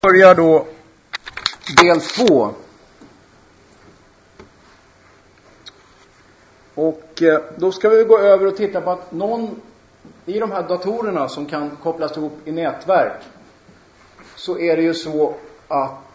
Börjar då del 2. Och då ska vi gå över och titta på att någon i de här datorerna som kan kopplas ihop i nätverk, så är det ju så att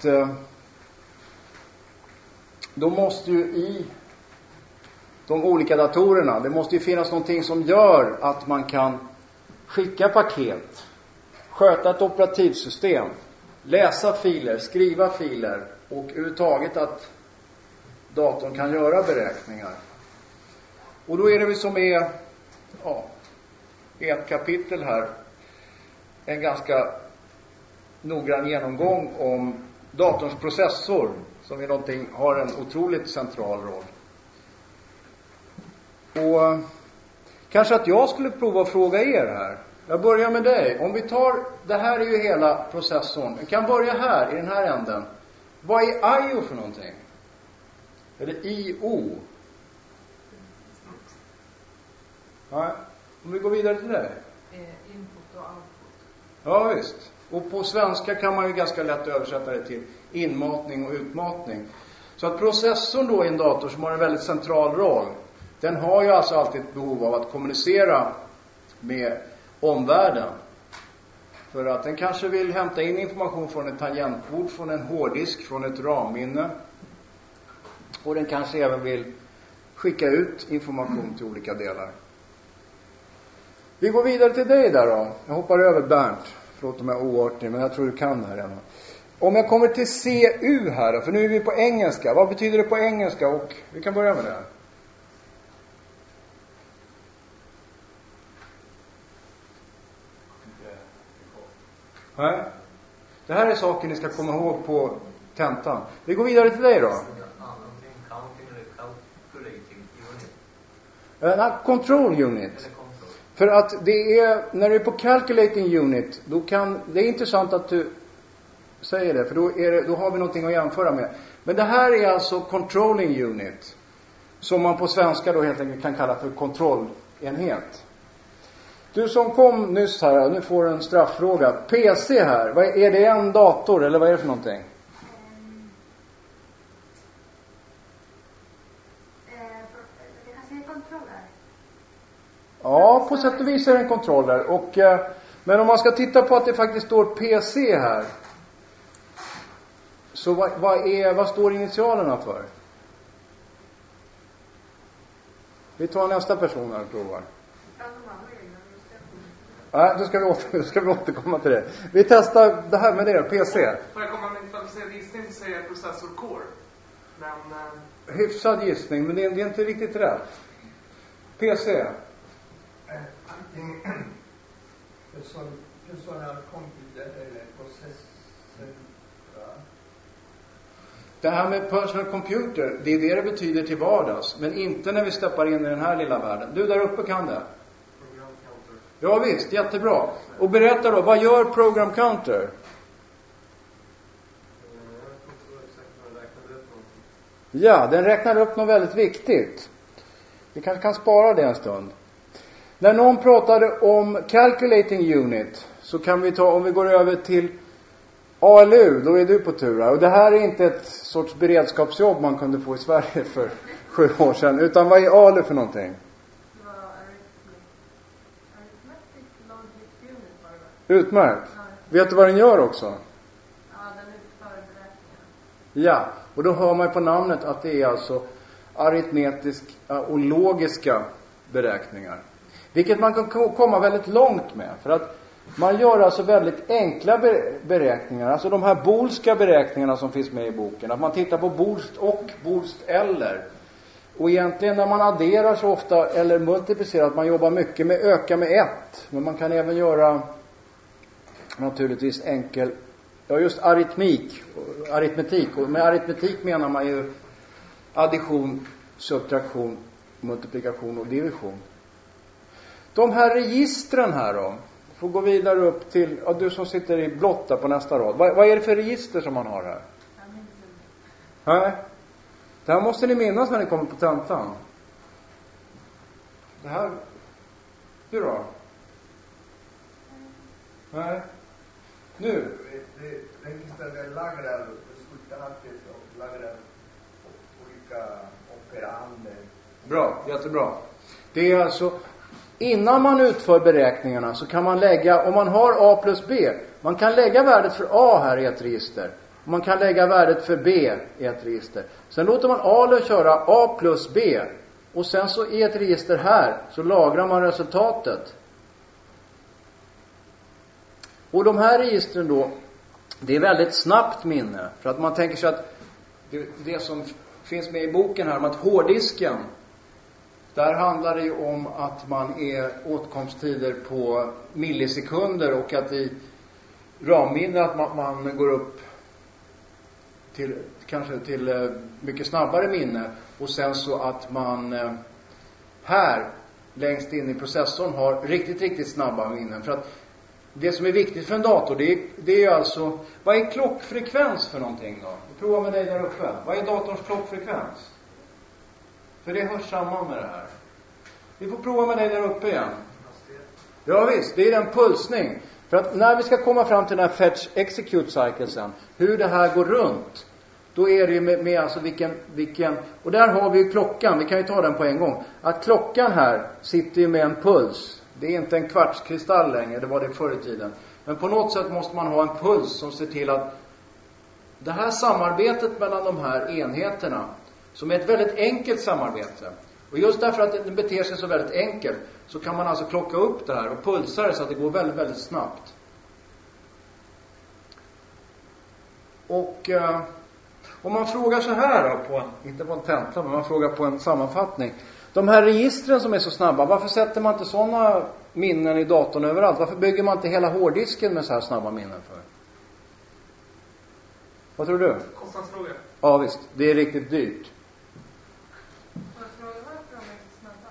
de måste ju i de olika datorerna, det måste ju finnas någonting som gör att man kan skicka paket, sköta ett operativsystem, läsa filer, skriva filer och överhuvudtaget att datorn kan göra beräkningar. Och då är det vi som är i ett kapitel här en ganska noggrann genomgång om datorns processor, som är någonting, har en otroligt central roll. Och kanske att jag skulle prova att fråga er här. Jag börjar med dig. Om vi tar, det här är ju hela processorn. Vi kan börja här, i den här änden. Vad är I/O för någonting? Eller I/O? Ja, om vi går vidare till det. Input och output. Ja, visst. Och på svenska kan man ju ganska lätt översätta det till inmatning och utmatning. Så att processorn då i en dator som har en väldigt central roll, den har ju alltså alltid ett behov av att kommunicera med omvärlden. För att den kanske vill hämta in information från ett tangentbord, från en hårddisk, från ett RAM-minne. Och den kanske även vill skicka ut information till olika delar. Vi går vidare till dig där då. Jag hoppar över Bernt. Förlåt om jag är oartig, men jag tror du kan det här redan. Om jag kommer till CU här då, för nu är vi på engelska. Vad betyder det på engelska? Och vi kan börja med det här. Nej. Det här är saker ni ska komma ihåg på tentan. Vi går vidare till dig då. Control unit. För att det är, när du är på calculating unit, då kan, det är intressant att du säger det, för då har vi någonting att jämföra med. Men det här är alltså controlling unit, som man på svenska då helt enkelt kan kalla för kontrollenhet. Du som kom nyss här, nu får du en strafffråga. PC här, är det en dator eller vad är det för någonting? Det kanske är kontroller. Ja, på sätt och vis är det en kontroller. Men om man ska titta på att det faktiskt står PC här, så vad står initialerna för? Vi tar nästa person här och provar. Nej, då ska vi återkomma till det. Vi testar det här med det, PC. Får jag komma med en kvalificerad gissning så säger jag processor core. Men hyfsad gissning, men det är inte riktigt rätt. PC. Personal computer eller processor. Det här med personal computer, det är det betyder till vardags. Men inte när vi steppar in i den här lilla världen. Du där uppe kan det. Ja visst, jättebra. Och berätta då, vad gör program counter? Ja, den räknar upp något väldigt viktigt. Vi kanske kan spara det en stund. När någon pratade om calculating unit, så kan vi ta, om vi går över till ALU, då är du på tur här. Och det här är inte ett sorts beredskapsjobb man kunde få i Sverige för 7 år sedan. Utan vad är ALU för någonting? Utmärkt. Vet du vad den gör också? Ja, den utför beräkningar. Ja, och då hör man på namnet att det är alltså aritmetiska och logiska beräkningar. Vilket man kan komma väldigt långt med. För att man gör alltså väldigt enkla beräkningar. Alltså de här boolska beräkningarna som finns med i boken. Att man tittar på boolst och boolst eller. Och egentligen när man adderar så ofta eller multiplicerar, att man jobbar mycket med öka med 1. Men man kan även göra naturligtvis just aritmetik. Och med aritmetik menar man ju addition, subtraktion, multiplikation och division. De här registren här då, får gå vidare upp till, du som sitter i blått där på nästa rad. Vad är det för register som man har här? Nej. Det här måste ni minnas när ni kommer på tentan. Det här, hur då? Nej. Nu, registret lagrar resultatet och lagrar olika operander. Bra, jättebra. Det är alltså, innan man utför beräkningarna så kan man lägga, om man har A plus B, man kan lägga värdet för A här i ett register. Och man kan lägga värdet för B i ett register. Sen låter man A köra A plus B. Och sen så i ett register här så lagrar man resultatet. Och de här registren då, det är väldigt snabbt minne. För att man tänker sig att det som finns med i boken här om att hårddisken, där handlar det ju om att man är åtkomsttider på millisekunder och att i RAM-minne att man går upp till kanske till mycket snabbare minne, och sen så att man här längst in i processorn har riktigt snabba minnen. För att det som är viktigt för en dator, det är ju alltså, vad är klockfrekvens för någonting då? Prova med dig där uppe. Vad är datorns klockfrekvens? För det hör samman med det här. Vi får prova med dig där uppe igen. Ja visst, det är en pulsning. För att när vi ska komma fram till den här fetch execute cycle sen, hur det här går runt, då är det ju med alltså vilken, och där har vi ju klockan, vi kan ju ta den på en gång. Att klockan här sitter ju med en puls. Det är inte en kvartskristall längre, det var det förr i tiden. Men på något sätt måste man ha en puls som ser till att det här samarbetet mellan de här enheterna, som är ett väldigt enkelt samarbete. Och just därför att det beter sig så väldigt enkelt, så kan man alltså klocka upp det här och pulsa det så att det går väldigt snabbt. Och om man frågar så här då, inte på en tenta, men man frågar på en sammanfattning. De här registren som är så snabba, varför sätter man inte sådana minnen i datorn överallt? Varför bygger man inte hela hårddisken med så här snabba minnen för? Vad tror du? Kostnadsfråga. Ja visst, det är riktigt dyrt. Varför de är så snabba?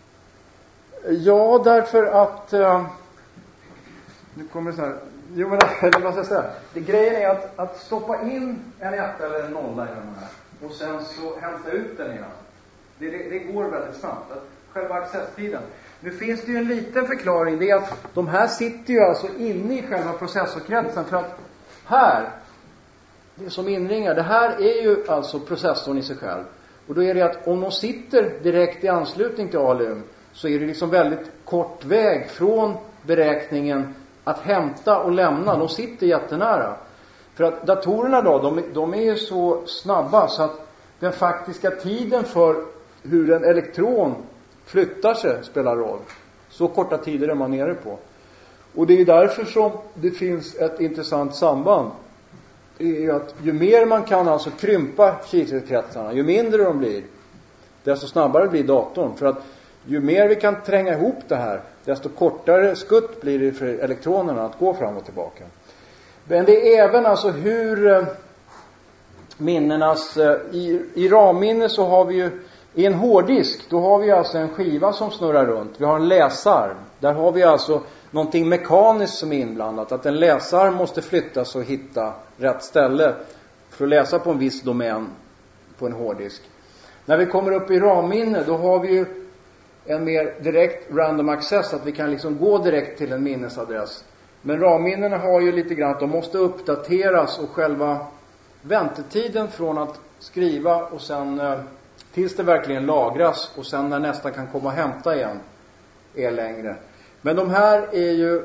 Ja, därför att nu kommer det så här. Jo, men eller vad ska jag säga? Det grejen är att stoppa in en etta eller en nolla i den här och sen så hämta ut den igen. Det går väldigt snabbt. Själva accesstiden. Nu finns det ju en liten förklaring. Det är att de här sitter ju alltså inne i själva processorkretsen. För att här, det som inringar, det här är ju alltså processorn i sig själv. Och då är det att om de sitter direkt i anslutning till ALUM, så är det liksom väldigt kort väg från beräkningen att hämta och lämna. De sitter jättenära. För att datorerna då, de är ju så snabba så att den faktiska tiden för hur en elektron flyttar sig spelar roll. Så korta tider är man nere på. Och det är därför som det finns ett intressant samband. Det är att ju mer man kan alltså krympa kiselkretsarna, ju mindre de blir, desto snabbare blir datorn. För att ju mer vi kan tränga ihop det här, desto kortare skutt blir det för elektronerna att gå fram och tillbaka. Men det är även alltså hur minnenas, i RAM-minne så har vi ju, i en hårddisk, då har vi alltså en skiva som snurrar runt. Vi har en läsarm. Där har vi alltså någonting mekaniskt som är inblandat. Att en läsarm måste flyttas och hitta rätt ställe för att läsa på en viss domän på en hårddisk. När vi kommer upp i RAM-minne, då har vi ju en mer direkt random access. Att vi kan liksom gå direkt till en minnesadress. Men RAM-minnena har ju lite grann att de måste uppdateras, och själva väntetiden från att skriva och sen tills det verkligen lagras och sen när nästa kan komma och hämta igen är längre. Men de här är ju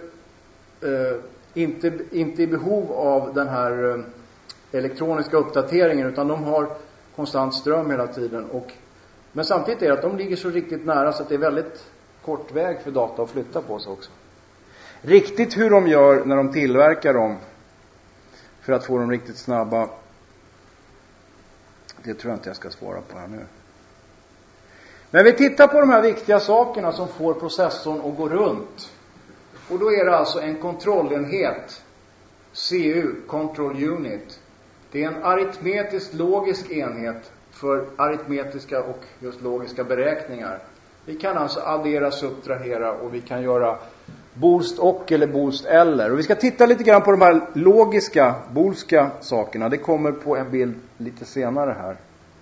inte i behov av den här elektroniska uppdateringen, utan de har konstant ström hela tiden. Men samtidigt är det att de ligger så riktigt nära så att det är väldigt kort väg för data att flytta på sig också. Riktigt hur de gör när de tillverkar dem för att få dem riktigt snabba, det tror jag inte jag ska svara på här nu. Men vi tittar på de här viktiga sakerna som får processorn att gå runt. Och då är det alltså en kontrollenhet, CU, Control Unit. Det är en aritmetisk logisk enhet för aritmetiska och just logiska beräkningar. Vi kan alltså addera, subtrahera och vi kan göra boost och eller boost eller. Och vi ska titta lite grann på de här logiska, boolska sakerna. Det kommer på en bild lite senare här.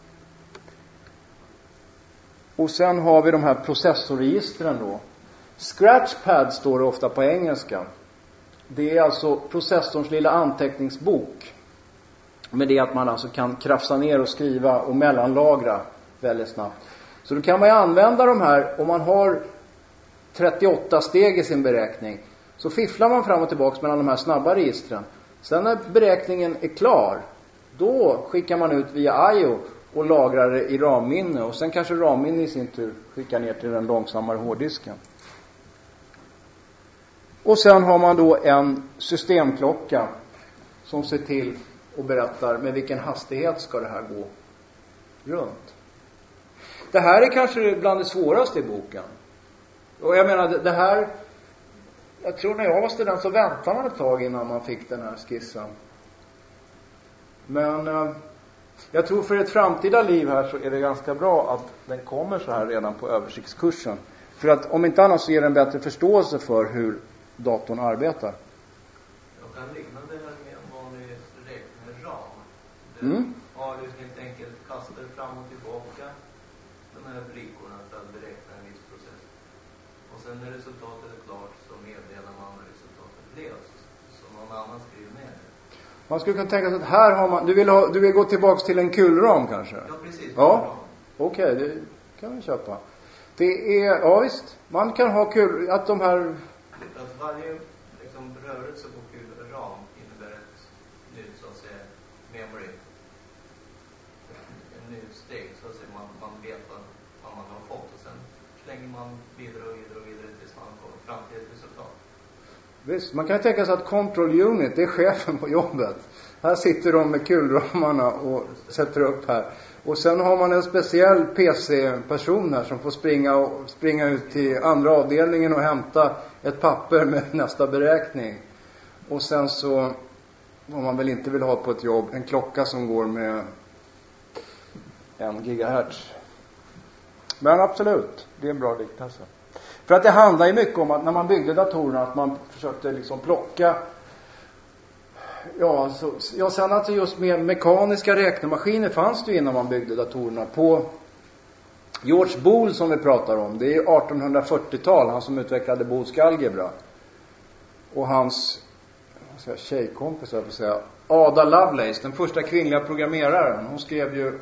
Och sen har vi de här processorregistren då. Scratchpad står det ofta på engelska. Det är alltså processorns lilla anteckningsbok. Med det att man alltså kan krafsa ner och skriva och mellanlagra väldigt snabbt. Så då kan man ju använda de här, om man har 38 steg i sin beräkning, så fifflar man fram och tillbaka mellan de här snabba registren. Sen när beräkningen är klar, då skickar man ut via I/O och lagrar det i RAM-minne. Och sen kanske RAM-minne i sin tur skickar ner till den långsammare hårddisken. Och sen har man då en systemklocka som ser till och berättar med vilken hastighet ska det här gå runt. Det här är kanske bland det svåraste i boken. Och jag menar, det här, jag tror när jag var student så väntade man ett tag innan man fick den här skissen. Men jag tror för ett framtida liv här så är det ganska bra att den kommer så här redan på översiktskursen. För att om inte annat så ger den bättre förståelse för hur datorn arbetar. Jag kan likna det här med en vanlig räkneram. Har du helt enkelt kastar fram och tillbaka de här brickorna för att beräkna en viss process. Och sen när resultatet är klart så meddelar man vad resultatet blev. Så någon annan skriver ner det. Man skulle kunna tänka sig att här har man, du vill gå tillbaka till en kulram kanske? Ja, precis. Ja, okej, det kan vi köpa. Det är, ja visst, man kan ha kul, att de här... Att varje liksom, rörelse på kulram innebär ett nytt, så att säga, memory. En ny steg, så att säga, man vet vad man har fått. Och sen slänger man vidare tills man kommer fram till ett resultat. Visst, man kan tänka sig att control unit, det är chefen på jobbet. Här sitter de med kulramarna och sätter upp här. Och sen har man en speciell PC-person här som får springa ut till andra avdelningen och hämta ett papper med nästa beräkning. Och sen så, om man väl inte vill ha på ett jobb, en klocka som går med 1 gigahertz. Men absolut, det är en bra liknelse. För att det handlar ju mycket om att när man byggde datorerna att man försökte liksom plocka. Ja, sen att just med mekaniska räknemaskiner fanns det ju innan man byggde datorerna. På George Boole som vi pratar om, det är 1840-tal, han som utvecklade Boolska algebra. Och hans tjejkompis, jag får säga, Ada Lovelace, den första kvinnliga programmeraren, hon skrev ju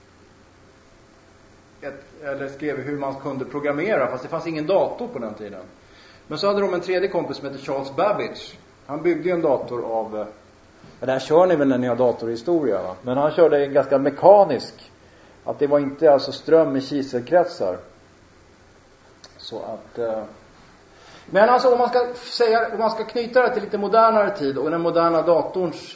skrev hur man kunde programmera, fast det fanns ingen dator på den tiden. Men så hade de en tredje kompis som heter Charles Babbage. Han byggde ju en dator av, det här kör ni väl när ni har datorhistoria, va? Men han körde en ganska mekanisk, att det var inte alltså ström i kiselkretsar. Så att men alltså om man ska knyta det till lite modernare tid och den moderna datorns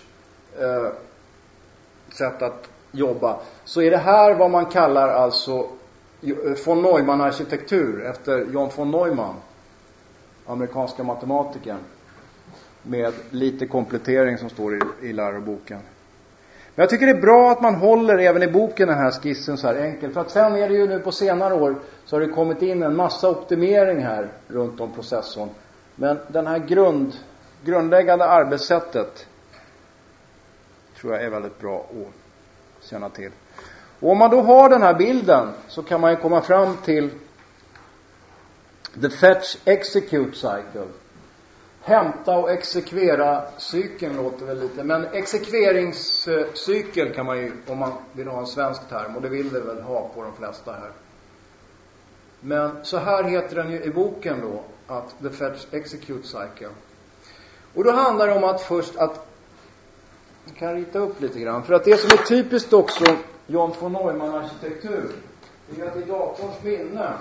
sätt att jobba, så är det här vad man kallar alltså von Neumann-arkitektur efter John von Neumann, amerikanska matematikern, med lite komplettering som står i läroboken. Men jag tycker det är bra att man håller även i boken den här skissen så här enkelt, för att sen är det ju nu på senare år så har det kommit in en massa optimering här runt om processorn. Men den här grundläggande arbetssättet tror jag är väldigt bra att känna till. Och om man då har den här bilden så kan man ju komma fram till the fetch execute cycle. Hämta och exekvera cykeln låter väl lite, men exekveringscykel kan man ju, om man vill ha en svensk term, och det vill det väl ha på de flesta här. Men så här heter den ju i boken då, att the fetch execute cycle. Och då handlar det om att först att, jag kan rita upp lite grann, för att det som är typiskt också John von Neumann-arkitektur, det är att i datorns minne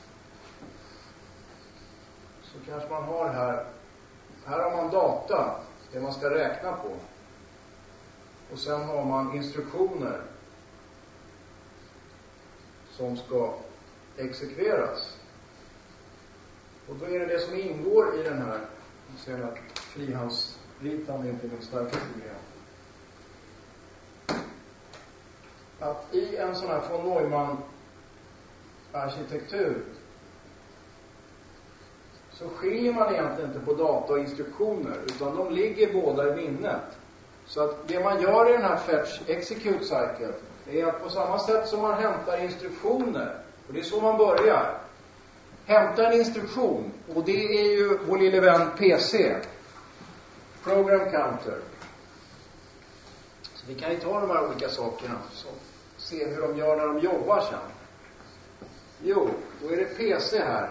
så kanske man har här har man data, det man ska räkna på. Och sen har man instruktioner som ska exekveras. Och då är det som ingår i den här, jag ser att frihandsritande inte är min starkaste grej. Att i en sån här von Neumann-arkitektur så skiljer man egentligen inte på data och instruktioner, utan de ligger båda i minnet. Så att det man gör i den här fetch execute cycle är att på samma sätt som man hämtar instruktioner, och det är så man börjar, hämta en instruktion, och det är ju vår lille vän PC. Program counter. Så vi kan ju ta de här olika sakerna och se hur de gör när de jobbar sen. Jo, då är det PC här.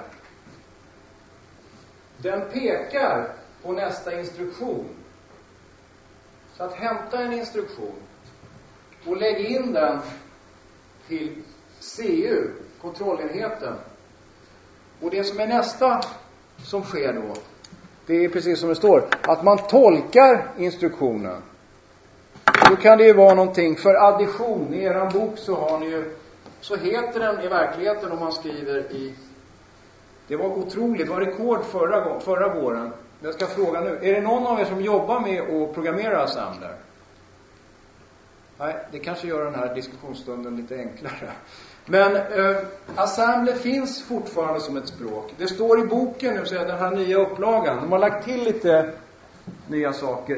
Den pekar på nästa instruktion. Så att hämta en instruktion och lägg in den till CU, kontrollenheten. Och det som är nästa som sker då, det är precis som det står, att man tolkar instruktionen. Då kan det ju vara någonting för addition. I er bok så har ni ju, så heter den i verkligheten om man skriver i, det var otroligt, det var rekord förra våren. Jag ska fråga nu, är det någon av er som jobbar med att programmera assembler? Nej, det kanske gör den här diskussionsstunden lite enklare. Men assembler finns fortfarande som ett språk. Det står i boken nu, så är den här nya upplagan. De har lagt till lite nya saker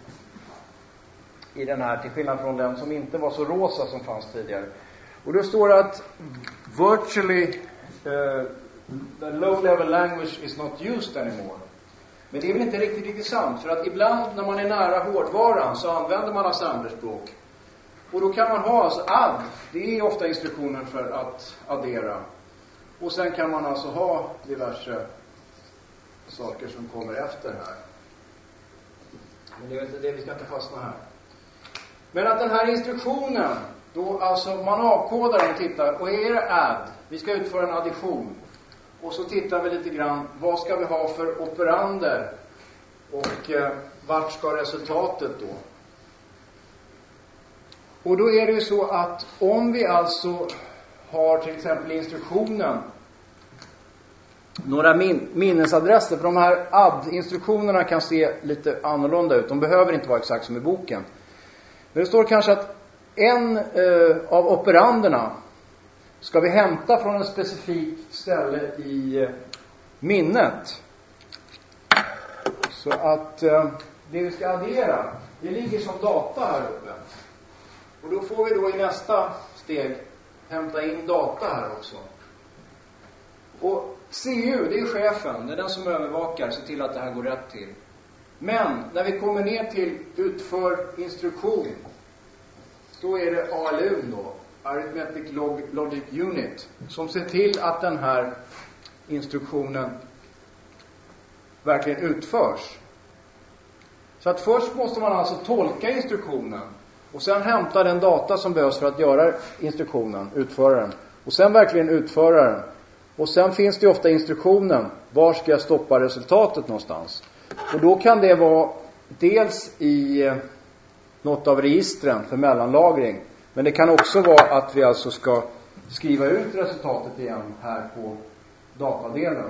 i den här, till skillnad från den som inte var så rosa som fanns tidigare. Och då står det att virtually the low level language is not used anymore. Men det är väl inte riktigt sant, för att ibland när man är nära hårdvaran så använder man assemblerspråk. Och då kan man ha alltså add, det är ofta instruktioner för att addera. Och sen kan man alltså ha diverse saker som kommer efter här. Men det är inte det, vi ska inte fastna här. Men att den här instruktionen, då alltså man avkodar den och tittar, och är det add, vi ska utföra en addition. Och så tittar vi lite grann, vad ska vi ha för operander? Och vart ska resultatet då? Och då är det ju så att om vi alltså har till exempel instruktionen några minnesadresser, för de här add-instruktionerna kan se lite annorlunda ut. De behöver inte vara exakt som i boken. Men det står kanske att en av operanderna ska vi hämta från ett specifikt ställe i minnet. Så att det vi ska addera, det ligger som data här uppe. Och då får vi då i nästa steg hämta in data här också. Och CU, det är chefen, det är den som övervakar, ser till att det här går rätt till. Men när vi kommer ner till utför instruktion, då är det ALU då, Arithmetic Logic Unit, som ser till att den här instruktionen verkligen utförs. Så att först måste man alltså tolka instruktionen och sen hämta den data som behövs för att göra instruktionen, utföra den. Och sen verkligen utföra den. Och sen finns det ofta instruktionen, var ska jag stoppa resultatet någonstans? Och då kan det vara dels i något av registren för mellanlagring. Men det kan också vara att vi alltså ska skriva ut resultatet igen här på datadelen.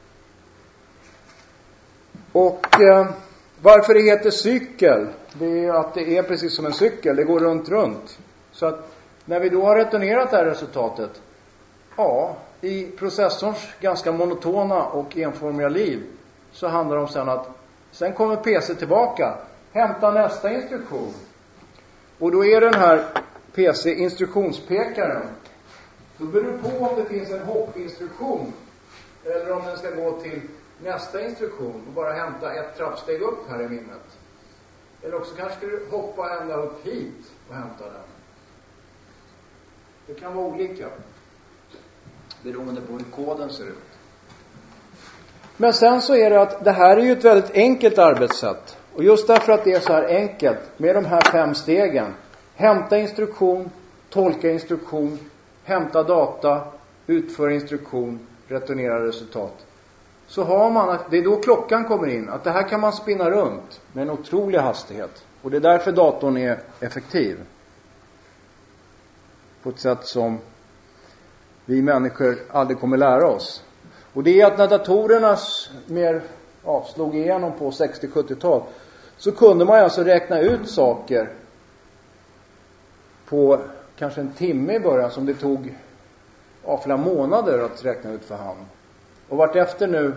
Och varför det heter cykel, det är att det är precis som en cykel, det går runt. Så att när vi då har returnerat det här resultatet, ja, i processorns ganska monotona och enformiga liv, så handlar det om sen att sen kommer PC tillbaka, hämta nästa instruktion. Och då är den här PC instruktionspekaren. Då beror det på om det finns en hoppinstruktion eller om den ska gå till nästa instruktion och bara hämta ett trappsteg upp här i minnet. Eller också kanske ska du hoppa ända upp hit och hämta den. Det kan vara olika, beroende på hur koden ser ut. Men sen så är det att det här är ju ett väldigt enkelt arbetssätt. Och just därför att det är så här enkelt med de här 5 stegen. Hämta instruktion, tolka instruktion, hämta data, utföra instruktion, returnera resultat. Så har man att det är då klockan kommer in. Att det här kan man spinna runt med en otrolig hastighet. Och det är därför datorn är effektiv. På ett sätt som vi människor aldrig kommer lära oss. Och det är att när datorerna mer slog igenom på 60-70-tal, så kunde man alltså räkna ut saker på kanske en timme i början som det tog flera månader att räkna ut för hand. Och vartefter nu,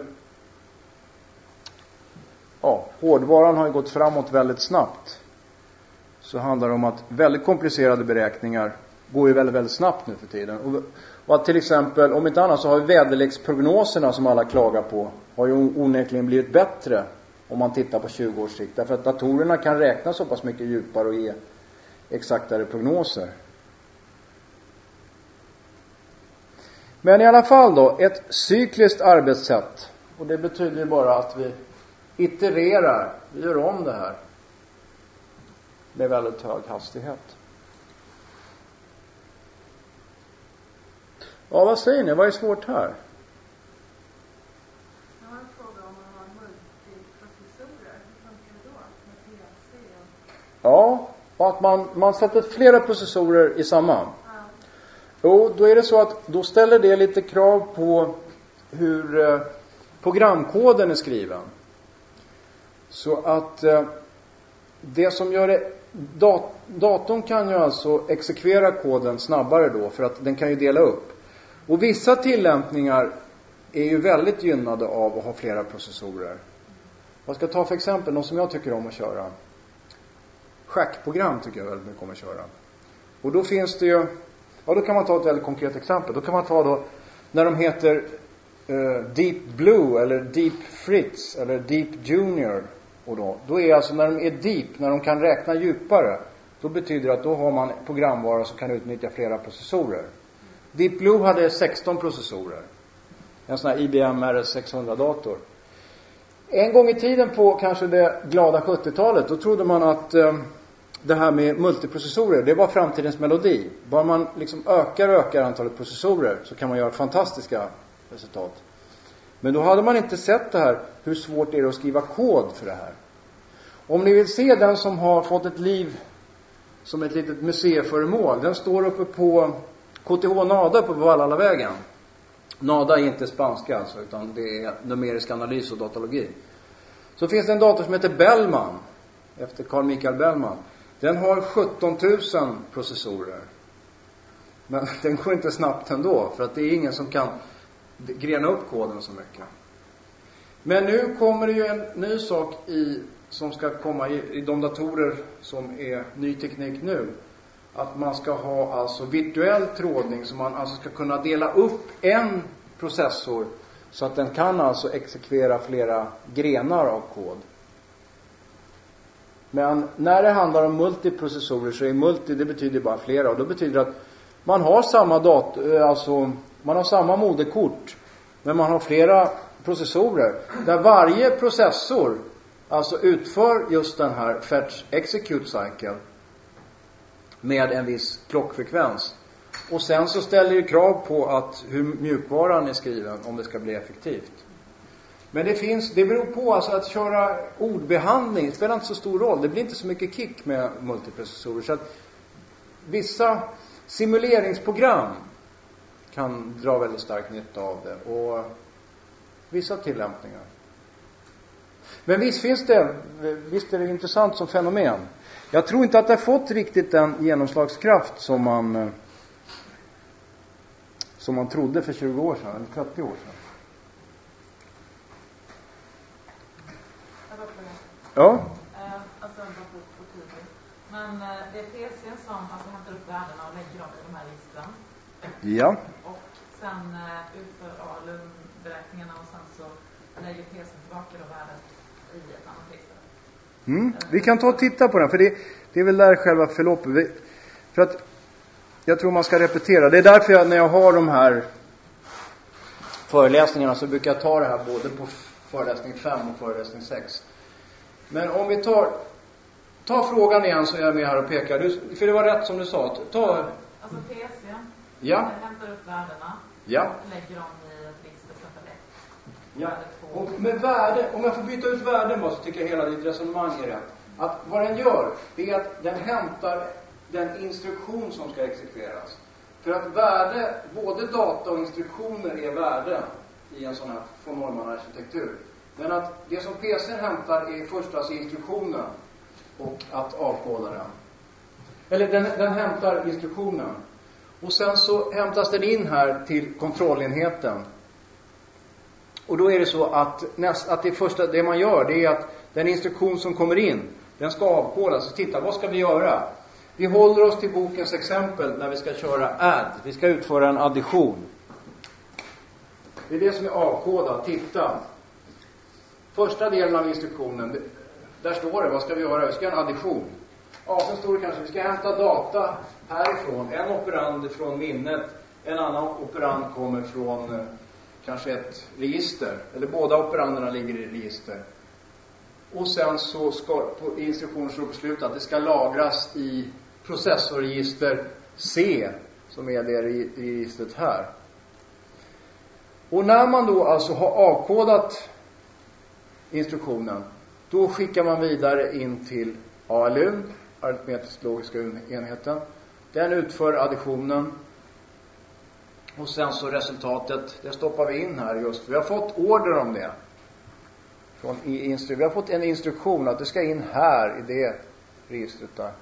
hårdvaran har ju gått framåt väldigt snabbt, så handlar det om att väldigt komplicerade beräkningar går ju väldigt, väldigt snabbt nu för tiden. Och att till exempel, om inte annat så har ju väderleksprognoserna som alla klagar på, har ju onekligen blivit bättre om man tittar på 20 års sikt. Därför att datorerna kan räkna så pass mycket djupare och ge exaktare prognoser. Men i alla fall då, ett cykliskt arbetssätt. Och det betyder ju bara att vi itererar, vi gör om det här med väldigt hög hastighet. Ja, vad säger ni? Vad är svårt här? Jag har en fråga om man har multiprocessorer. Hur funkar det då med PLC? Ja, och att man sätter flera processorer i samma. Ja. Jo, då är det så att då ställer det lite krav på hur programkoden är skriven. Så att det som gör det, datorn kan ju alltså exekvera koden snabbare då, för att den kan ju dela upp. Och vissa tillämpningar är ju väldigt gynnade av att ha flera processorer. Vad ska jag ta för exempel? Något som jag tycker om att köra. Schackprogram tycker jag väldigt mycket om att köra. Och då finns det ju, ja, då kan man ta ett väldigt konkret exempel. Då kan man ta då när de heter Deep Blue eller Deep Fritz eller Deep Junior. Och då är alltså när de är deep, när de kan räkna djupare, då betyder det att då har man programvara som kan utnyttja flera processorer. Deep Blue hade 16 processorer. En sån här IBM RS600-dator. En gång i tiden på kanske det glada 70-talet, då trodde man att det här med multiprocessorer, det var framtidens melodi. Bara man liksom ökar antalet processorer så kan man göra fantastiska resultat. Men då hade man inte sett det här, hur svårt det är att skriva kod för det här. Om ni vill se den som har fått ett liv som ett litet museiföremål, den står uppe på KTH NADA på Vallallavägen. NADA är inte spanska alltså, utan det är numerisk analys och datalogi. Så finns det en dator som heter Bellman, efter Carl Michael Bellman. Den har 17 000 processorer. Men den går inte snabbt ändå, för att det är ingen som kan grena upp koden så mycket. Men nu kommer det ju en ny sak som ska komma i de datorer som är ny teknik nu. Att man ska ha alltså virtuell trådning, så man alltså ska kunna dela upp en processor så att den kan alltså exekvera flera grenar av kod. Men när det handlar om multiprocessorer så är multi, det betyder bara flera, och då betyder det att man har samma man har samma moderkort, men man har flera processorer där varje processor alltså utför just den här fetch execute cycle med en viss klockfrekvens. Och sen så ställer det krav på att hur mjukvaran är skriven om det ska bli effektivt. Men det beror på alltså att köra ordbehandling, det spelar inte så stor roll. Det blir inte så mycket kick med multiprocessorer, så att vissa simuleringsprogram kan dra väldigt stark nytta av det, och vissa tillämpningar. Men visst är det intressant som fenomen. Jag tror inte att det har fått riktigt den genomslagskraft som man trodde för 20 år sedan, eller 30 år sedan. Ja. Alltså bara på tiden. Men det är PC:n som alltså hämtar upp värdena och lägger dem i de här registren. Ja. Och sen utför ALUM-beräkningarna, och sen så lägger PC:n tillbaka då värdet i ett annat register. Vi kan ta och titta på den, för det är väl där själva förloppet. För att jag tror man ska repetera. Det är därför när jag har de här föreläsningarna så brukar jag ta det här både på föreläsning 5 och föreläsning 6. Men om vi tar frågan igen, så är jag med här och pekar. För det var rätt som du sa. Alltså PC:n hämtar upp värdena och lägger dem i ett register för Ja. Och med värde, om jag får byta ut värden så tycker jag hela ditt resonemang är rätt. Att vad den gör, det är att den hämtar den instruktion som ska exekveras. För att värde, både data och instruktioner är värden i en sån här von Neumann-arkitektur. Men att det som PC:n hämtar är först alltså instruktionen och att avkoda den. Eller den hämtar instruktionen. Och sen så hämtas den in här till kontrollenheten. Och då är det så att det man gör, det är att den instruktion som kommer in, den ska avkodas. Så titta, vad ska vi göra? Vi håller oss till bokens exempel när vi ska köra add. Vi ska utföra en addition. Det är det som är avkodat. Titta. Första delen av instruktionen, där står det, vad ska vi göra? Vi ska göra en addition. Ja, sen står det kanske, vi ska hämta data härifrån. En operand från minnet, en annan operand kommer från kanske ett register. Eller båda operanderna ligger i register. Och sen så ska på instruktionen slå beslut att det ska lagras i processorregister C, som är det registret här. Och när man då alltså har avkodat instruktionen, då skickar man vidare in till ALU, aritmetisk logiska enheten. Den utför additionen. Och sen så resultatet, det stoppar vi in här just. Vi har fått order om det. Vi har fått en instruktion att det ska in här i det registret där.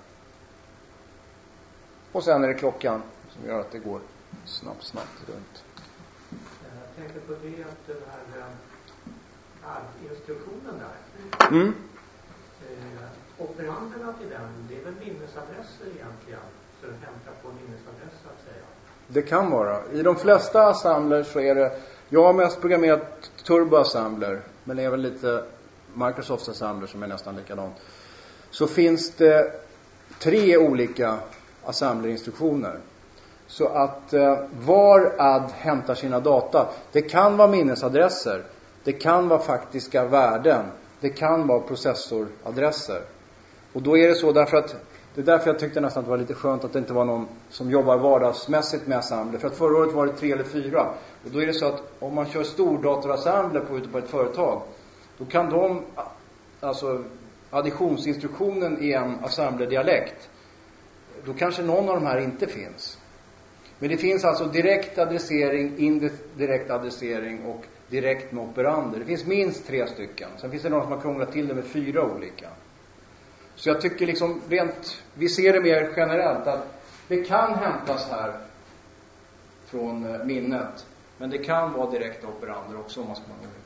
Och sen är det klockan som gör att det går snabbt runt. Jag tänker på det att den här instruktionen där. Operanderna till den, det är väl minnesadresser egentligen. Så den hämtar på en minnesadress så att säga. Det kan vara. I de flesta assembler så är det, jag har mest programmerat turbo-assembler, men det är väl lite Microsofts assembler som är nästan likadant. Så finns det 3 olika assemblerinstruktioner. Så att var add hämtar sina data. Det kan vara minnesadresser. Det kan vara faktiska värden. Det kan vara processoradresser. Och då är det så därför att det är därför jag tyckte nästan att det var lite skönt att det inte var någon som jobbar vardagsmässigt med assembler. För att förra året var det 3 eller 4. Och då är det så att om man kör stordatorassembler ute på ett företag, då kan de, alltså additionsinstruktionen i en assemblerdialekt, då kanske någon av de här inte finns. Men det finns alltså direkt adressering, indirekt adressering och direkt med operander. Det finns minst 3 stycken. Sen finns det någon som har krånglat till det med 4 olika. Så jag tycker liksom vi ser det mer generellt att det kan hämtas här från minnet. Men det kan vara direkta operander också om man ska vara.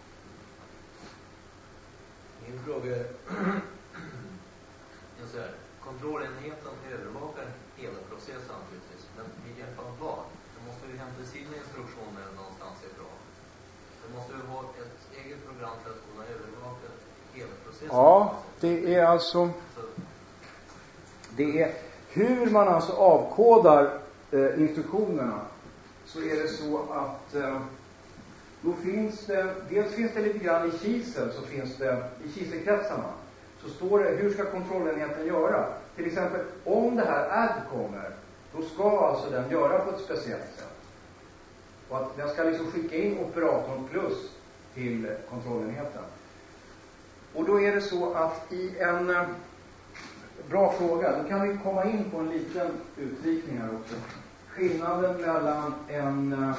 Min fråga är så här, kontrollenheten övervakar hela processen naturligtvis, men med hjälp av vad? Då måste vi hämta sina instruktioner någonstans ifrån. Då måste vi ha ett eget program för att kunna övervaka hela processen. Ja, det är alltså det är hur man alltså avkodar instruktionerna. Så är det så att då finns det, dels finns det lite grann i kisel, så finns det i kiselkretsarna så står det hur ska kontrollenheten göra. Till exempel om det här add kommer, då ska alltså den göra på ett speciellt sätt. Och att den ska liksom skicka in operatorn plus till kontrollenheten. Och då är det så att i en bra fråga, då kan vi komma in på en liten utvikning här också. Skillnaden mellan en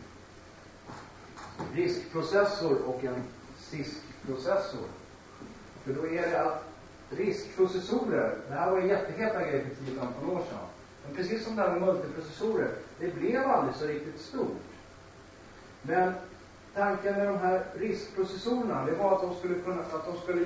RISC-processor och en CISC-processor. För då är det att RISC-processorer, det här var en jätteheta grej för 10-15 år sedan. Men precis som det här med multiprocessorer, det blev aldrig så riktigt stort. Men tanken med de här RISC-processorerna, det var att de skulle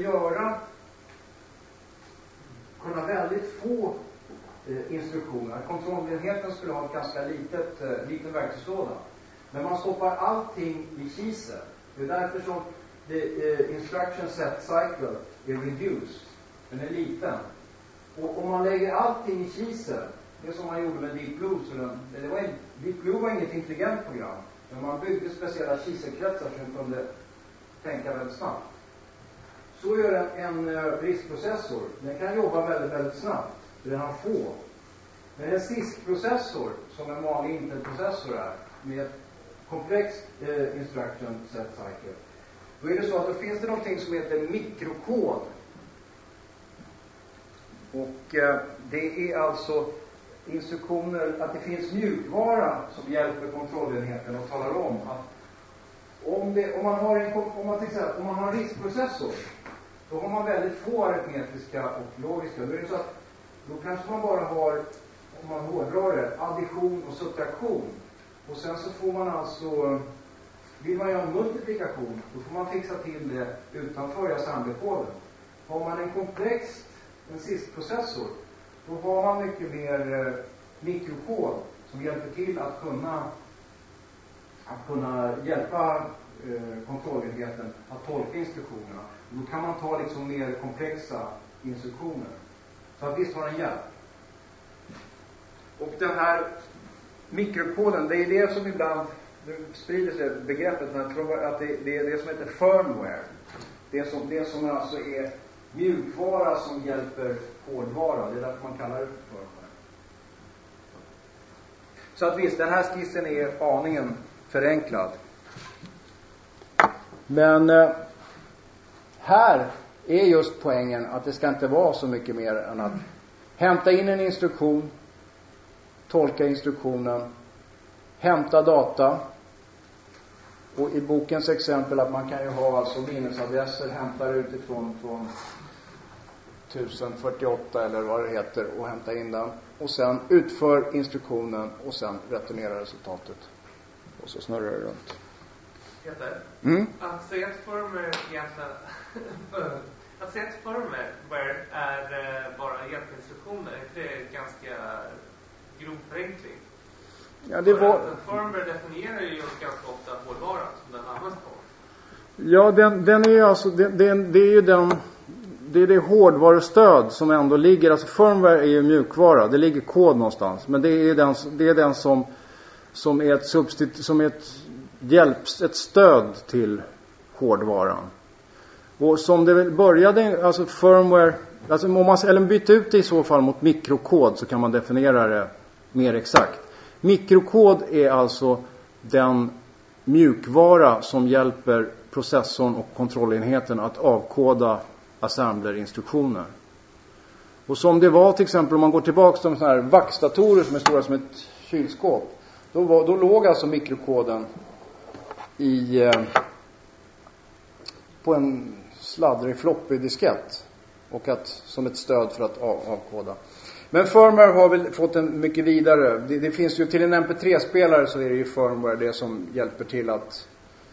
kunna väldigt få instruktioner. Kontrollenheten skulle ha ett ganska liten verktygslåda. Men man stoppar allting i kisel. Det är därför som instruction set cycle är reduced. Den är liten. Och om man lägger allting i kisel, det är som man gjorde med Deep Blue. Deep Blue var inget intelligent program. Men man byggde speciella kiselkretsar som kunde tänka väldigt snabbt. Så gör en RISC-processor. Den kan jobba väldigt, väldigt snabbt. För den har få. Men en CISC-processor, som en vanlig Intel-processor är, med ett komplext instruction set cycle, då är det så att då finns det någonting som heter mikrokod. Och det är alltså instruktioner, att det finns mjukvara som hjälper kontrollenheten och talar om att om man har en RISC-processor, då har man väldigt få aritmetiska och logiska. Då är det så att då kanske man bara har, om man hårdrar det, addition och subtraktion. Och sen så får man alltså, vill man göra en multiplikation, då får man fixa till det utanför assemblerkoden. Har man en CISC-processor, då har man mycket mer mikrokod som hjälper till att kunna hjälpa kontrollenheten att tolka instruktionerna. Och då kan man ta liksom mer komplexa instruktioner. Så att visst har den hjälp. Och den här mikrokoden, det är det som ibland sprider sig begreppet, men jag tror att det är det som heter firmware. Det som alltså är mjukvara som hjälper hårdvara. Det är därför man kallar det för firmware. Så att visst, den här skissen är aningen förenklad. Men här är just poängen att det ska inte vara så mycket mer än att hämta in en instruktion, tolka instruktionen, hämta data. Och i bokens exempel att man kan ju ha alltså minnesadresser, hämtar utifrån från 1048 eller vad det heter och hämta in den. Och sen utför instruktionen och sen returnerar resultatet. Och så snurrar det runt. Peter, att säga att firmware egentligen att säga att firmware är bara hjälpinstruktioner, är det ganska grov förenkling? Ja, det var... Firmware definierar ju ganska ofta hårdvaran som den används på. Ja, den är ju alltså det är ju det hårdvarustöd som ändå ligger, alltså firmware är ju mjukvara, det ligger kod någonstans, men det är den som är ett stöd till hårdvaran. Och som det började, alltså firmware, alltså om man eller byter ut det i så fall mot mikrokod så kan man definiera det mer exakt. Mikrokod är alltså den mjukvara som hjälper processorn och kontrollenheten att avkoda assembler-instruktioner. Och som det var till exempel om man går tillbaka till de sådana här VAX-datorer som är stora som ett kylskåp. Då låg alltså mikrokoden på en sladdrig floppy diskett och som ett stöd för att avkoda. Men firmware har väl fått en mycket vidare. Det finns ju till en MP3-spelare så är det ju firmware det som hjälper till att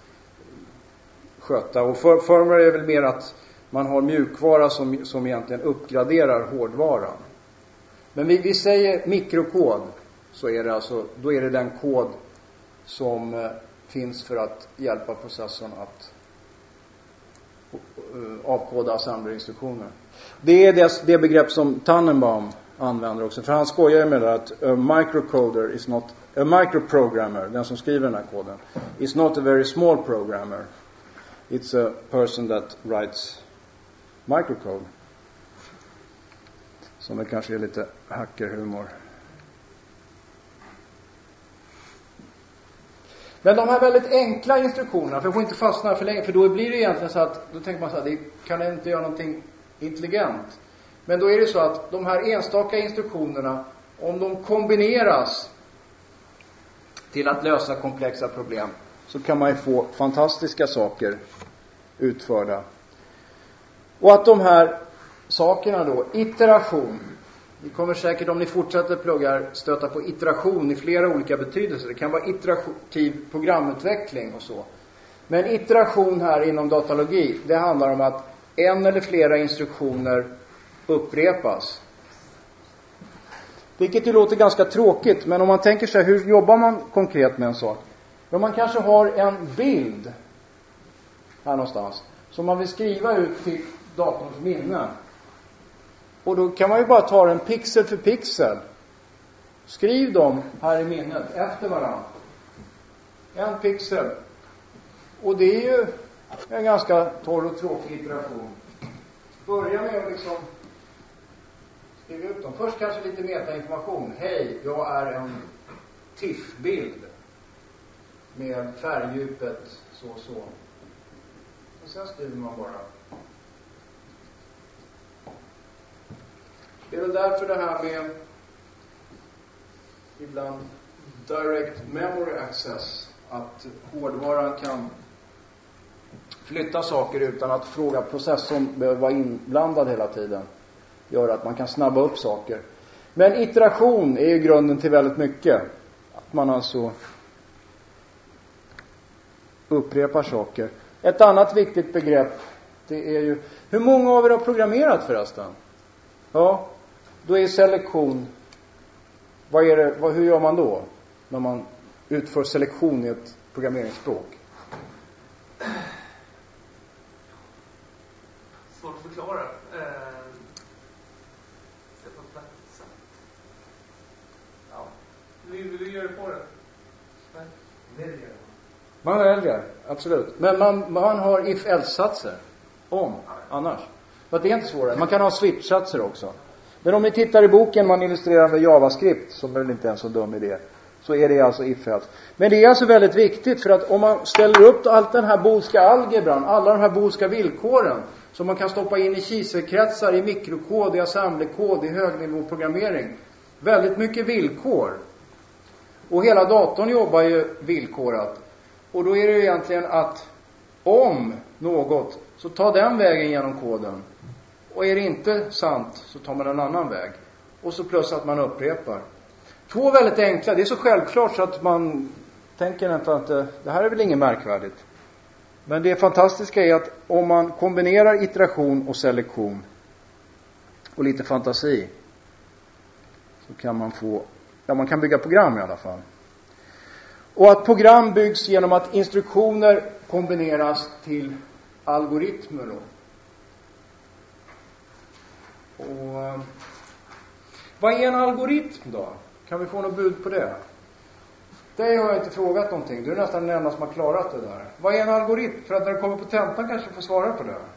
sköta. Och firmware är väl mer att man har mjukvara som egentligen uppgraderar hårdvaran. Men vi säger mikrokod så är det alltså, då är det den kod som finns för att hjälpa processorn att avkoda assembler-instruktioner. Det är det begrepp som Tannenbaum använder också. För han skojar med det att a microcoder is not a microprogrammer, den som skriver den här koden, is not a very small programmer. It's a person that writes microcode. Som det kanske är lite hackerhumor. Men de här väldigt enkla instruktionerna, för jag får inte fastna för länge, för då blir det egentligen så att, då tänker man så här, det kan inte göra någonting intelligent. Men då är det så att de här enstaka instruktionerna, om de kombineras till att lösa komplexa problem, så kan man ju få fantastiska saker utförda. Och att de här sakerna då, iteration, ni kommer säkert om ni fortsätter pluggar stöta på iteration i flera olika betydelser. Det kan vara iterativ programutveckling och så. Men iteration här inom datalogi, det handlar om att en eller flera instruktioner upprepas. Vilket ju låter ganska tråkigt, men om man tänker sig hur jobbar man konkret med en sak? Om man kanske har en bild här någonstans som man vill skriva ut till datorns minne. Och då kan man ju bara ta den pixel för pixel. Skriv dem här i minnet efter varandra. En pixel. Och det är ju en ganska torr och tråkig iteration. Börja med att liksom skriva ut dem. Först kanske lite metainformation. Hej, jag är en TIFF-bild. Med färgdjupet så. Och sen skriver man bara. Det är väl därför det här med ibland direct memory access, att hårdvaran kan flytta saker utan att fråga processorn behöver vara inblandad hela tiden, gör att man kan snabba upp saker. Men iteration är ju grunden till väldigt mycket. Att man alltså upprepar saker. Ett annat viktigt begrepp, det är ju, hur många av er har programmerat förresten? Ja, då är selektion, hur gör man då när man utför selektion i ett programmeringsspråk? Vill du göra det på det? Man väljer, absolut. Men man har if-else-satser. Om, annars. För det är inte svårare. Man kan ha switch-satser också. Men om ni tittar i boken man illustrerar med JavaScript, som väl inte är en så dum idé, så är det alltså if-else. Men det är alltså väldigt viktigt, för att om man ställer upp allt den här boolska algebran, alla de här boolska villkoren som man kan stoppa in i kiselkretsar, i mikrokod, i assemblerkod, i högnivåprogrammering. Väldigt mycket villkor. Och hela datorn jobbar ju villkorat. Och då är det ju egentligen att om något, så ta den vägen genom koden. Och är det inte sant, så tar man en annan väg. Och så plus att man upprepar. Två väldigt enkla. Det är så självklart så att man tänker inte att det här är väl inget märkvärdigt. Men det fantastiska är att om man kombinerar iteration och selektion och lite fantasi, så kan man få, man kan bygga program i alla fall. Och att program byggs genom att instruktioner kombineras till algoritmer då. Och vad är en algoritm då? Kan vi få något bud på det? Det har jag inte frågat någonting. Du är nästan den enda som har klarat det där. Vad är en algoritm? För att när du kommer på tentan kanske du får svara på det. En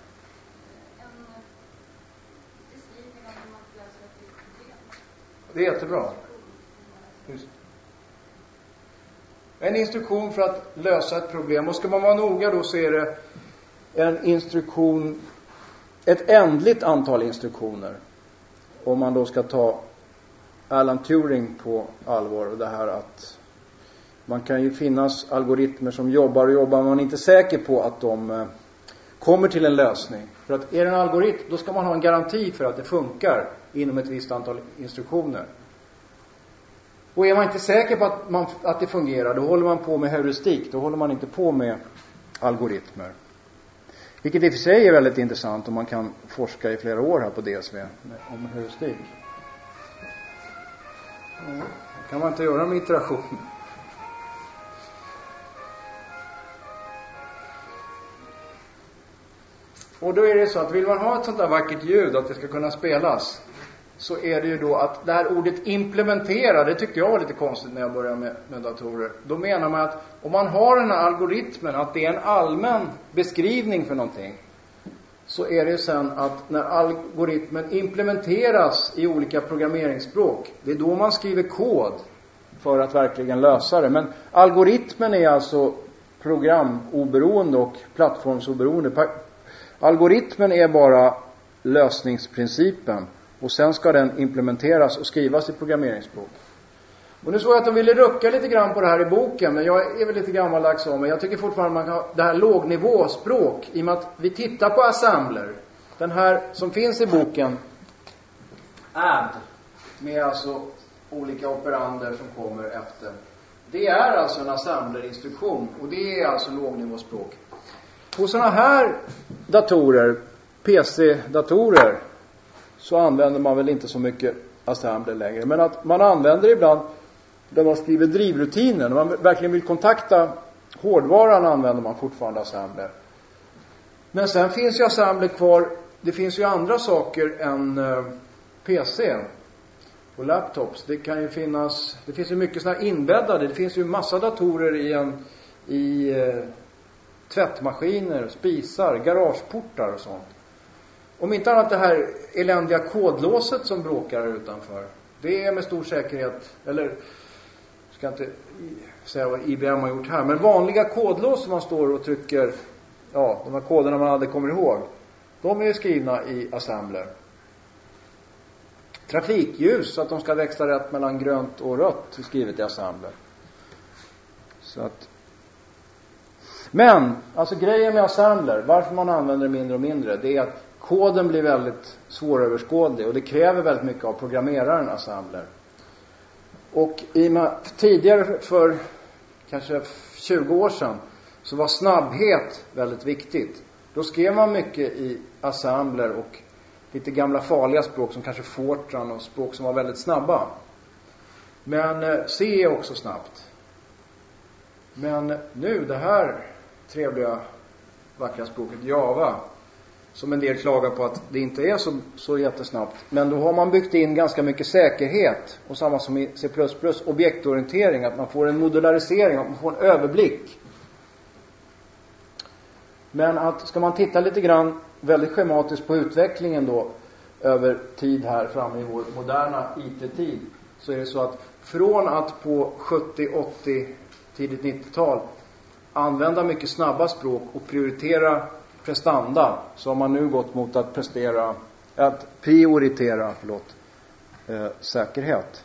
beskrivning av hur man löser ett problem. Det är jättebra. Just. En instruktion för att lösa ett problem. Och ska man vara noga då, så är det en instruktion, ett ändligt antal instruktioner. Om man då ska ta Alan Turing på allvar, och det här att man kan ju finnas algoritmer som jobbar och jobbar, men man är inte säker på att de kommer till en lösning. För att är det en algoritm, då ska man ha en garanti för att det funkar inom ett visst antal instruktioner. Och är man inte säker på att det fungerar, då håller man på med heuristik. Då håller man inte på med algoritmer. Vilket i och för sig är väldigt intressant om man kan forska i flera år här på DSV om heuristik. Ja, det kan man inte göra med iteration. Och då är det så att vill man ha ett sånt där vackert ljud, att det ska kunna spelas, så är det ju då att det här ordet implementera, det tyckte jag var lite konstigt när jag började med datorer. Då menar man att om man har den här algoritmen, att det är en allmän beskrivning för någonting, så är det sen att när algoritmen implementeras i olika programmeringsspråk, det är då man skriver kod för att verkligen lösa det. Men algoritmen är alltså programoberoende och plattformsoberoende. Algoritmen är bara lösningsprincipen. Och sen ska den implementeras och skrivas i programmeringsspråk. Och nu såg jag att de ville rucka lite grann på det här i boken. Men jag är väl lite gammaldags av mig. Jag tycker fortfarande man kan ha det här lågnivåspråk. I och med att vi tittar på assembler. Den här som finns i boken. Add. Med alltså olika operander som kommer efter. Det är alltså en assemblerinstruktion. Och det är alltså lågnivåspråk. På sådana här datorer, PC-datorer, så använder man väl inte så mycket assembler längre. Men att man använder ibland där man skriver drivrutiner. När man verkligen vill kontakta hårdvaran använder man fortfarande assembler. Men sen finns ju assembler kvar. Det finns ju andra saker än PC och laptops. Det kan ju finnas, det finns ju mycket sådana inbäddade. Det finns ju massa datorer i tvättmaskiner, spisar, garageportar och sånt. Om inte annat det här eländiga kodlåset som bråkar utanför. Det är med stor säkerhet, eller ska inte säga vad IBM har gjort här, men vanliga kodlås som man står och trycker, ja, de här koderna man aldrig kommer ihåg, de är skrivna i assembler. Trafikljus, så att de ska växla rätt mellan grönt och rött, är skrivet i assembler. Så att, men, alltså grejen med assembler, varför man använder det mindre och mindre, det är att koden blir väldigt svåröverskådlig och det kräver väldigt mycket av programmeraren assembler. Och tidigare för kanske 20 år sedan så var snabbhet väldigt viktigt. Då skrev man mycket i assembler och lite gamla farliga språk som kanske Fortran och språk som var väldigt snabba. Men C är också snabbt. Men nu det här trevliga vackra språket Java, som en del klagar på att det inte är så jättesnabbt. Men då har man byggt in ganska mycket säkerhet. Och samma som i C++, objektorientering. Att man får en modularisering, att man får en överblick. Men att ska man titta lite grann väldigt schematiskt på utvecklingen då över tid här framme i vår moderna IT-tid, så är det så att från att på 70, 80, tidigt 90-tal använda mycket snabba språk och prioritera prestanda, så har man nu gått mot att prioritera säkerhet.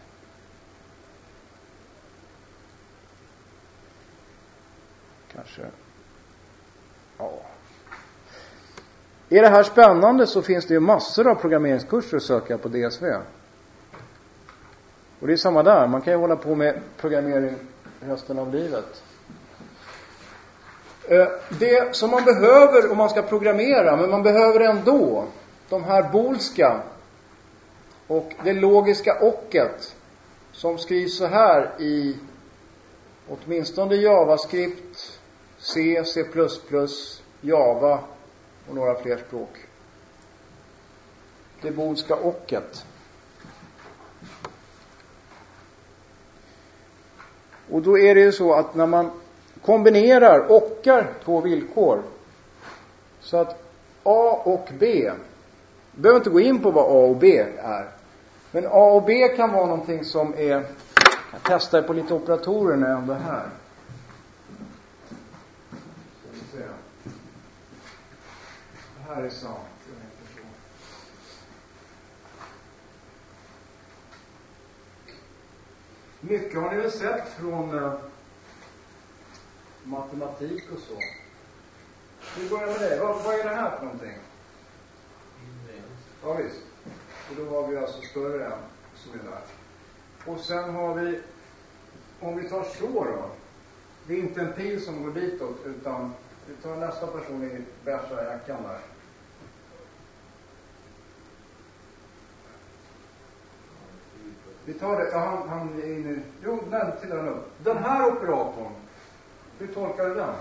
Kanske. Ja. Är det här spännande, så finns det ju massor av programmeringskurser att söka på DSV. Och det är samma där. Man kan ju hålla på med programmering resten av livet. Det som man behöver om man ska programmera, men man behöver ändå de här boolska och det logiska ocket som skrivs så här i åtminstone JavaScript, C, C++, Java och några fler språk. Det boolska ocket. Och då är det ju så att när man kombinerar ockar två villkor, så att A och B, behöver inte gå in på vad A och B är, men A och B kan vara någonting som är, jag testar på lite operatorer när jag ändå är här. Det här är sant. Mycket har ni väl sett från matematik och så. Vi börjar med det. Vad är det här för någonting? Ja visst. Och då har vi alltså större än som är där. Och sen har vi, om vi tar så då. Det är inte en pil som går ditåt, utan vi tar nästa person i bärsa jackan där. Vi tar det, han är inne. Jo, den till den upp. Den här operatorn. Hur tolkar du den?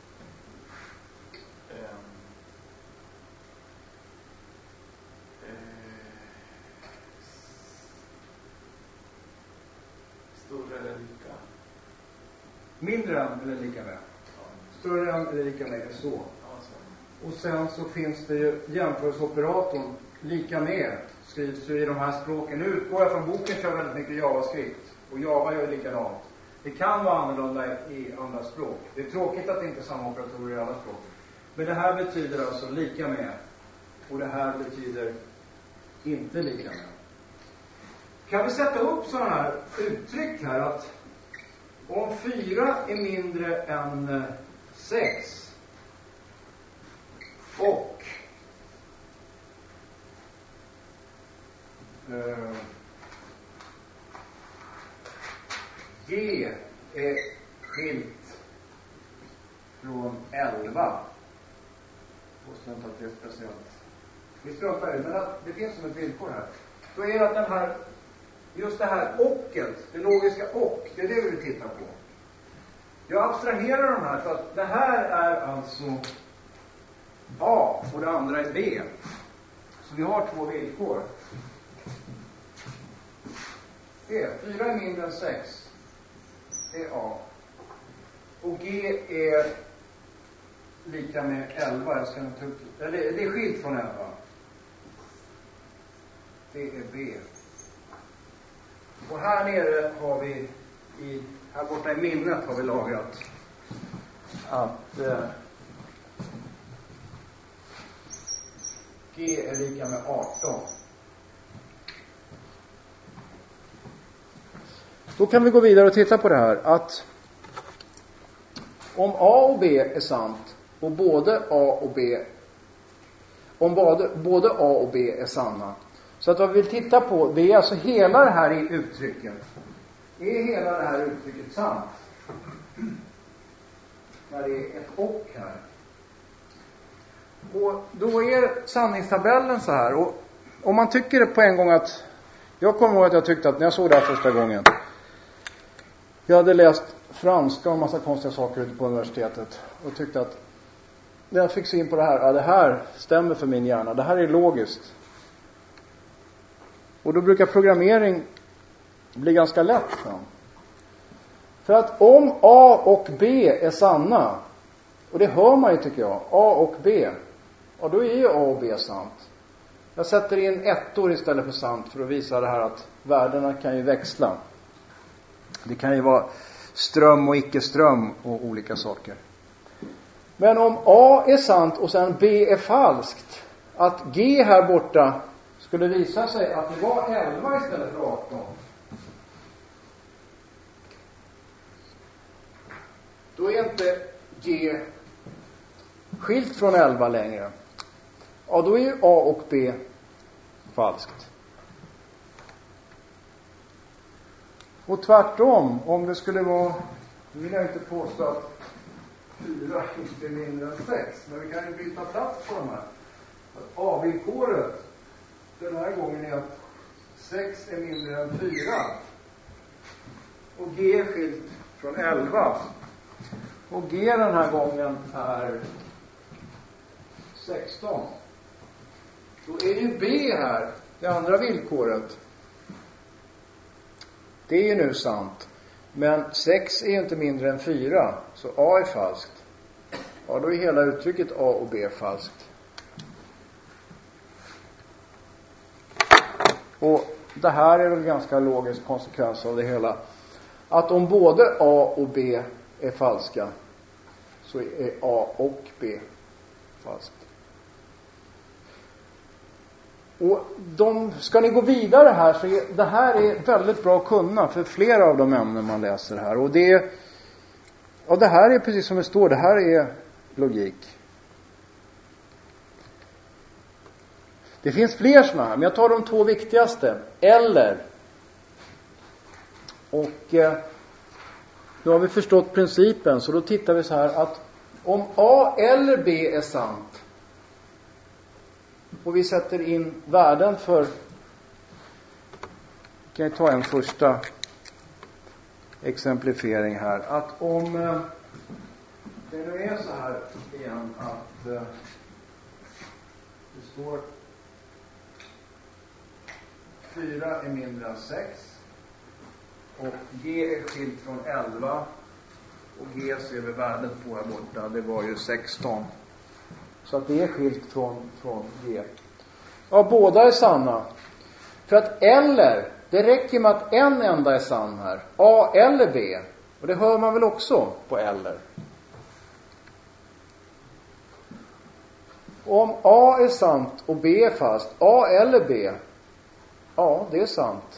Större eller lika? Mindre än eller lika med? Större än eller lika med, så. Och sen så finns det ju jämförelseoperatorn lika med. Skrivs ju i de här språken. Nu utgår jag från boken, kör väldigt mycket JavaScript. Och Java gör likadant. Det kan vara annorlunda i andra språk. Det är tråkigt att det inte är samma operatorer i alla språk. Men det här betyder alltså lika med. Och det här betyder inte lika med. Kan vi sätta upp sådana här uttryck här att om 4 är mindre än 6 och G är skilt från 11. Och strunta att det är speciellt. Vi struntar i det, men det finns som ett villkor här. Då är det att den här, just det här ocket, det logiska och, det är det vi vill titta på. Jag abstraherar de här, så att det här är alltså A och det andra är B. Så vi har två villkor. 4 är mindre än 6. Det är A. Och G är lika med 11. Jag ska nog ta upp det. Det är skilt från 11. Det är B. Och här nere har vi, här borta i minnet har vi lagrat att G är lika med 18. Då kan vi gå vidare och titta på det här. Att om A och B är sant och både A och B, om både A och B är sanna. Så att vad vi vill titta på, det är alltså hela det här i uttrycket. Är hela det här uttrycket sant? När det är ett och här. Och då är sanningstabellen så här. Och om man tycker det på en gång att, jag kommer ihåg att jag tyckte att när jag såg det här första gången. Jag hade läst franska och en massa konstiga saker ute på universitetet. Och tyckte att när jag fick in på det här, ja, det här stämmer för min hjärna, det här är logiskt. Och då brukar programmering bli ganska lätt. Ja. För att om A och B är sanna, och det hör man ju tycker jag, A och B, ja då är ju A och B sant. Jag sätter in ettor istället för sant för att visa det här att värdena kan ju växla. Det kan ju vara ström och icke-ström och olika saker. Men om A är sant och sen B är falskt, att G här borta skulle visa sig att det var 11 istället för 18. Då är inte G skilt från 11 längre. Ja, då är ju A och B falskt. Och tvärtom, om det skulle vara, nu vill jag inte påstå att 4 inte är mindre än 6, men vi kan ju byta plats på de här. A-villkoret den här gången är att 6 är mindre än 4 och G är skilt från 11. Och G den här gången är 16. Då är ju B här, det andra villkoret. Det är ju nu sant. Men 6 är ju inte mindre än 4. Så A är falskt. Ja, då är hela uttrycket A och B falskt. Och det här är väl ganska logisk konsekvens av det hela. Att om både A och B är falska, så är A och B falskt. Och ska ni gå vidare här, så det här är väldigt bra att kunna för flera av de ämnen man läser här. Och det här är precis som det står, det här är logik. Det finns fler sådana här, men jag tar de 2 viktigaste. Eller. Och nu har vi förstått principen, så då tittar vi så här att om A eller B är sant och vi sätter in värden för, kan jag ta en första exemplifiering här, att om det nu är så här igen att det står 4 är mindre än 6 och G är skilt från 11 och G ser vi värdet på här borta, det var ju 16. Så att det är skilt från G. Ja, båda är sanna. För att eller, det räcker med att en enda är sann här. A eller B. Och det hör man väl också på eller. Om A är sant och B är fast, A eller B. Ja, det är sant.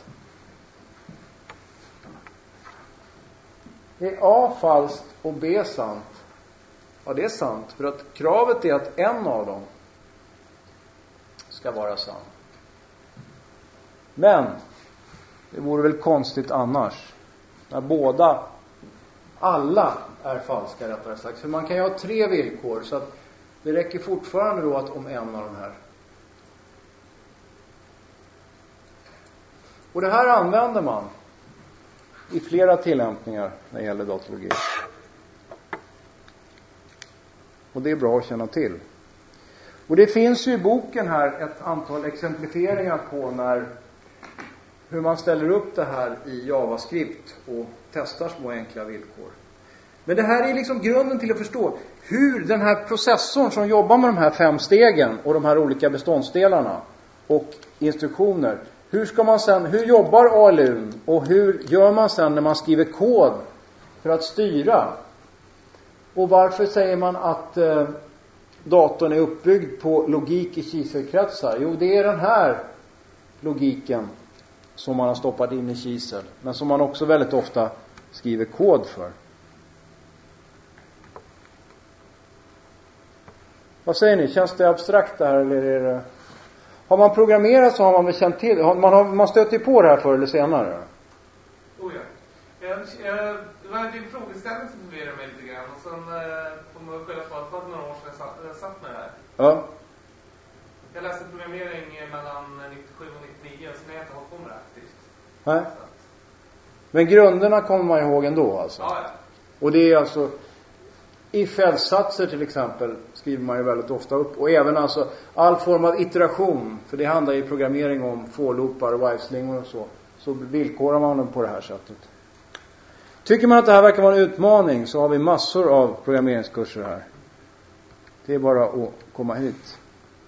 Är A falskt och B sant? Ja, det är sant. För att kravet är att en av dem ska vara sann. Men det vore väl konstigt annars. När alla är falska rättare sagt. För man kan ju ha 3 villkor. Så att det räcker fortfarande då att om en av de här. Och det här använder man i flera tillämpningar när det gäller datalogi. Och det är bra att känna till. Och det finns ju i boken här ett antal exemplifieringar på hur man ställer upp det här i JavaScript och testar små enkla villkor. Men det här är liksom grunden till att förstå hur den här processorn som jobbar med de här 5 stegen och de här olika beståndsdelarna och instruktioner. Hur jobbar ALU och hur gör man sen när man skriver kod för att styra? Och varför säger man att datorn är uppbyggd på logik i kiselkretsar? Jo, det är den här logiken som man har stoppat in i kisel, men som man också väldigt ofta skriver kod för. Vad säger ni? Känns det abstrakt där, eller är det... Har man programmerat så har man väl känt till... Man stöter ju på det här förr eller senare. Oh ja. Det var din frågeställning som förvirrade mig lite grann. Och sen får man skylla på att det var några år sedan jag satt med det här. Ja. Jag läste programmering mellan 97 och 99, så jag har inte hållit på med det aktivt. Nej. Men grunderna kommer man ihåg ändå alltså? Ja. Och det är alltså... if-else-satser till exempel skriver man ju väldigt ofta upp. Och även alltså all form av iteration. För det handlar i programmering om for-loopar och while-slingor och så. Så villkorar man dem på det här sättet. Tycker man att det här verkar vara en utmaning så har vi massor av programmeringskurser här. Det är bara att komma hit.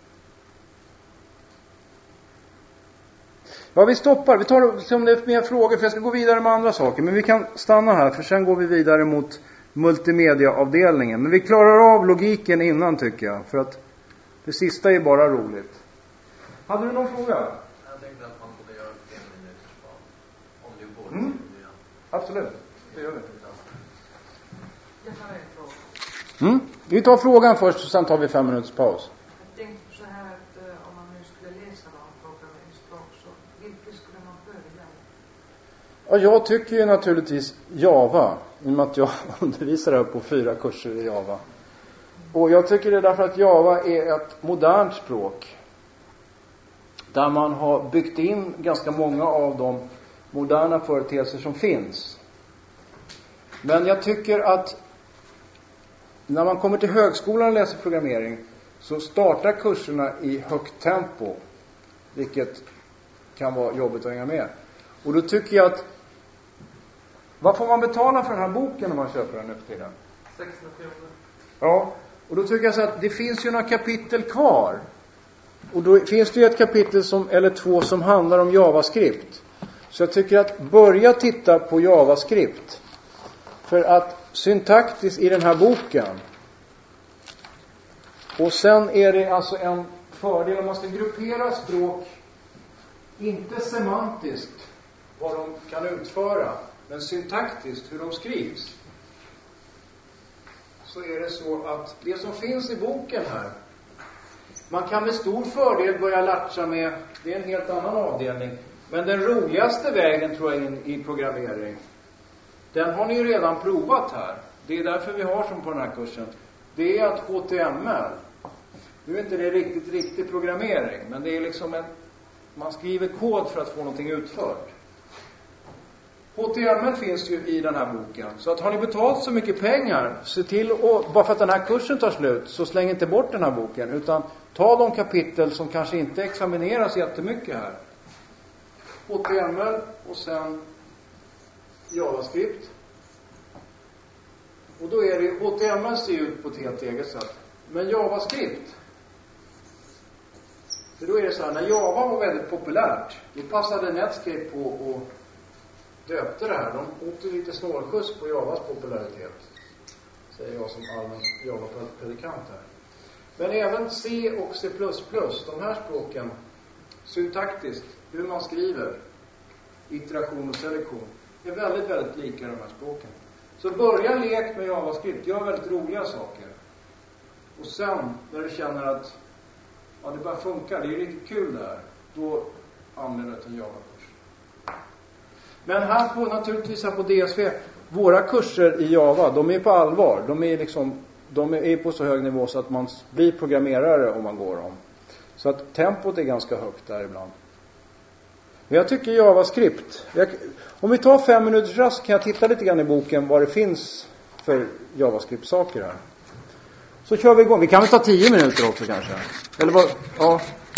Ja, vi stoppar. Vi tar om det är mer frågor för jag ska gå vidare med andra saker. Men vi kan stanna här för sen går vi vidare mot multimediaavdelningen. Men vi klarar av logiken innan tycker jag. För att det sista är bara roligt. Hade du någon fråga? Jag tänkte att man borde göra 5 minuters paus. Om du går Absolut, det gör vi. Jag har en fråga. Vi tar frågan först och sen tar vi 5 minuters paus. Jag tänkte så här att om man nu skulle läsa någon programmeringsspråk så vilket skulle man börja? Ja, jag tycker ju naturligtvis Java. I och med att jag undervisar här på 4 kurser i Java. Och jag tycker det är därför att Java är ett modernt språk. Där man har byggt in ganska många av de moderna företeelser som finns. Men jag tycker att när man kommer till högskolan och läser programmering så startar kurserna i högt tempo. Vilket kan vara jobbigt att hänga med. Och då tycker jag att vad får man betala för den här boken när man köper den nu för tiden? 600 kronor. Ja, och då tycker jag så att det finns ju några kapitel kvar. Och då finns det ju ett kapitel eller 2 som handlar om JavaScript. Så jag tycker att börja titta på JavaScript. För att syntaktiskt i den här boken. Och sen är det alltså en fördel om man ska gruppera språk. Inte semantiskt vad de kan utföra. Men syntaktiskt hur de skrivs. Så är det så att det som finns i boken här. Man kan med stor fördel börja latcha med. Det är en helt annan avdelning. Men den roligaste vägen tror jag in i programmering. Den har ni ju redan provat här. Det är därför vi har som på den här kursen. Det är att HTML. Nu är inte det riktigt programmering. Men det är liksom man skriver kod för att få någonting utfört. HTML finns ju i den här boken. Så att har ni betalt så mycket pengar, se till att, bara för att den här kursen tar slut, så släng inte bort den här boken. Utan ta de kapitel som kanske inte examineras jättemycket här. HTML och sen JavaScript. Och då är det, HTML ser ut på ett helt eget sätt. Men JavaScript, för då är det så här, när Java var väldigt populärt, då passade Netscape på och döpte det här. De åkte lite snålskjuts på Javas popularitet. Säger jag som allmän Java-predikant här. Men även C och C++, de här språken, syntaktiskt, hur man skriver, iteration och selektion, är väldigt, väldigt lika de här språken. Så börja lek med JavaScript, gör väldigt roliga saker. Och sen, när du känner att det bara funkar, det är riktigt kul där, då använder du en Java-kurs. Men här på, naturligtvis här på DSV, våra kurser i Java, de är på allvar. De är på så hög nivå så att man blir programmerare om man går dem. Så att tempot är ganska högt där ibland. Men jag tycker JavaScript. Om vi tar 5 minuters rast kan jag titta lite grann i boken vad det finns för JavaScript-saker här. Så kör vi igång. Vi kan väl ta 10 minuter också kanske. Eller vad? Ja.